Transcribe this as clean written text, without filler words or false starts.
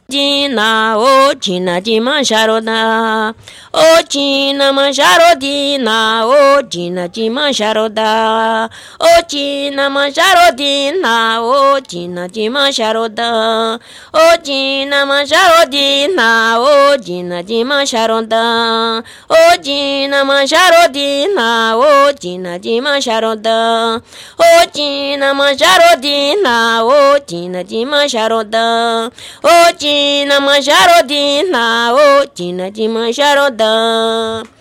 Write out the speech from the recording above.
Dina, ô Dina de Manjarodá, ô Dina Manjarodina, ô Dina de Manjarodá, ô Dina Manjarodina, ô Dina de Manjarodá, ô Dina Manjarodina, ô Dina de Manjarodá, ô Dina Manjarodina, ô Dina de Manjarodá, ô Dina Manjarodina, ô Dina de Manjarodá, ô Dina Manjarodina, ô Dina de Manjarodã.